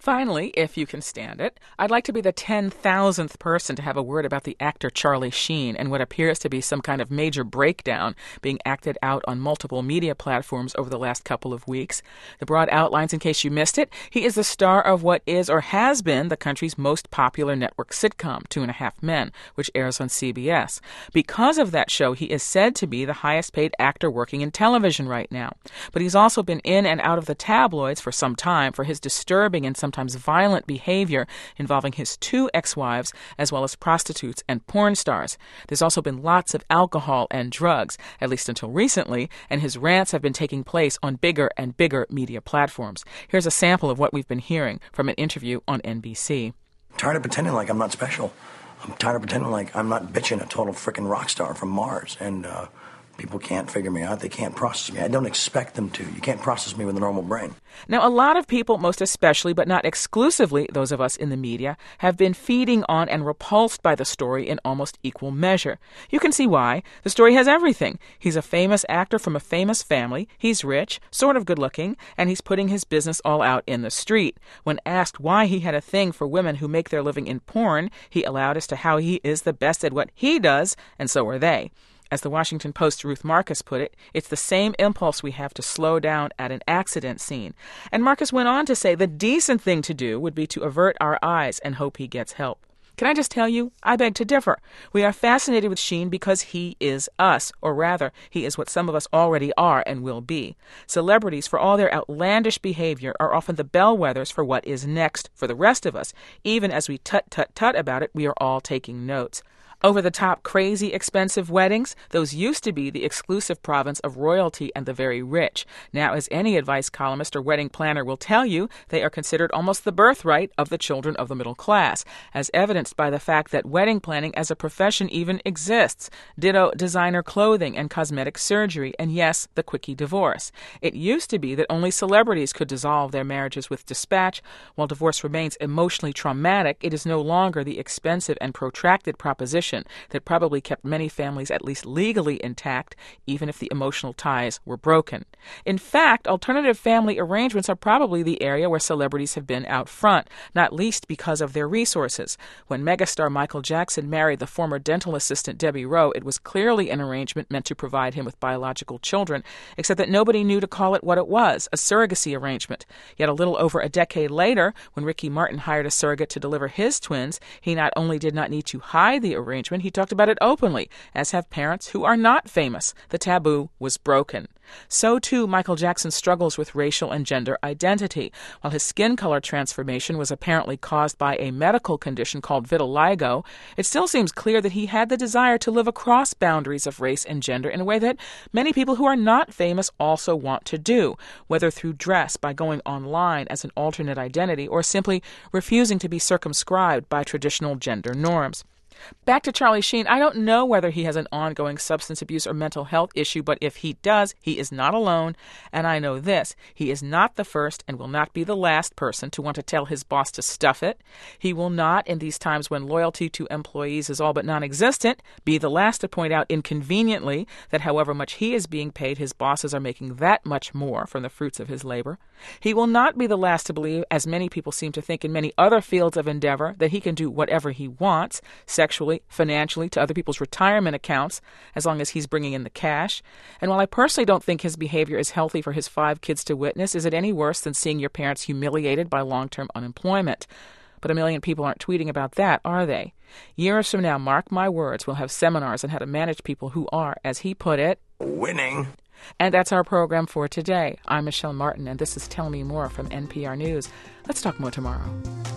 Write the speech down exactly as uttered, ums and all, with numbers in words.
Finally, if you can stand it, I'd like to be the ten thousandth person to have a word about the actor Charlie Sheen and what appears to be some kind of major breakdown being acted out on multiple media platforms over the last couple of weeks. The broad outlines, in case you missed it, he is the star of what is or has been the country's most popular network sitcom, Two and a Half Men, which airs on C B S. Because of that show, he is said to be the highest-paid actor working in television right now. But he's also been in and out of the tabloids for some time for his disturbing and sometimes violent behavior involving his two ex-wives, as well as prostitutes and porn stars. There's also been lots of alcohol and drugs, at least until recently, and his rants have been taking place on bigger and bigger media platforms. Here's a sample of what we've been hearing from an interview on N B C. I'm tired of pretending like I'm not special. I'm tired of pretending like I'm not bitching a total freaking rock star from Mars, and uh, people can't figure me out. They can't process me. I don't expect them to. You can't process me with a normal brain. Now, a lot of people, most especially, but not exclusively those of us in the media, have been feeding on and repulsed by the story in almost equal measure. You can see why. The story has everything. He's a famous actor from a famous family. He's rich, sort of good-looking, and he's putting his business all out in the street. When asked why he had a thing for women who make their living in porn, he allowed as to how he is the best at what he does, and so are they. As the Washington Post's Ruth Marcus put it, it's the same impulse we have to slow down at an accident scene. And Marcus went on to say the decent thing to do would be to avert our eyes and hope he gets help. Can I just tell you, I beg to differ. We are fascinated with Sheen because he is us, or rather, he is what some of us already are and will be. Celebrities, for all their outlandish behavior, are often the bellwethers for what is next for the rest of us. Even as we tut-tut-tut about it, we are all taking notes. Over-the-top, crazy, expensive weddings, those used to be the exclusive province of royalty and the very rich. Now, as any advice columnist or wedding planner will tell you, they are considered almost the birthright of the children of the middle class, as evidenced by the fact that wedding planning as a profession even exists. Ditto designer clothing and cosmetic surgery, and yes, the quickie divorce. It used to be that only celebrities could dissolve their marriages with dispatch. While divorce remains emotionally traumatic, it is no longer the expensive and protracted proposition that probably kept many families at least legally intact, even if the emotional ties were broken. In fact, alternative family arrangements are probably the area where celebrities have been out front, not least because of their resources. When megastar Michael Jackson married the former dental assistant Debbie Rowe, it was clearly an arrangement meant to provide him with biological children, except that nobody knew to call it what it was, a surrogacy arrangement. Yet a little over a decade later, when Ricky Martin hired a surrogate to deliver his twins, he not only did not need to hide the arrangement, he talked about it openly, as have parents who are not famous. The taboo was broken. So, too, Michael Jackson struggles with racial and gender identity. While his skin color transformation was apparently caused by a medical condition called vitiligo, it still seems clear that he had the desire to live across boundaries of race and gender in a way that many people who are not famous also want to do, whether through dress, by going online as an alternate identity, or simply refusing to be circumscribed by traditional gender norms. Back to Charlie Sheen, I don't know whether he has an ongoing substance abuse or mental health issue, but if he does, he is not alone. And I know this, he is not the first and will not be the last person to want to tell his boss to stuff it. He will not, in these times when loyalty to employees is all but non-existent, be the last to point out inconveniently that however much he is being paid, his bosses are making that much more from the fruits of his labor. He will not be the last to believe, as many people seem to think in many other fields of endeavor, that he can do whatever he wants, sexually, financially, to other people's retirement accounts, as long as he's bringing in the cash. And while I personally don't think his behavior is healthy for his five kids to witness, is it any worse than seeing your parents humiliated by long-term unemployment? But a million people aren't tweeting about that, are they? Years from now, mark my words, we'll have seminars on how to manage people who are, as he put it, winning. And that's our program for today. I'm Michelle Martin, and this is Tell Me More from N P R News. Let's talk more tomorrow.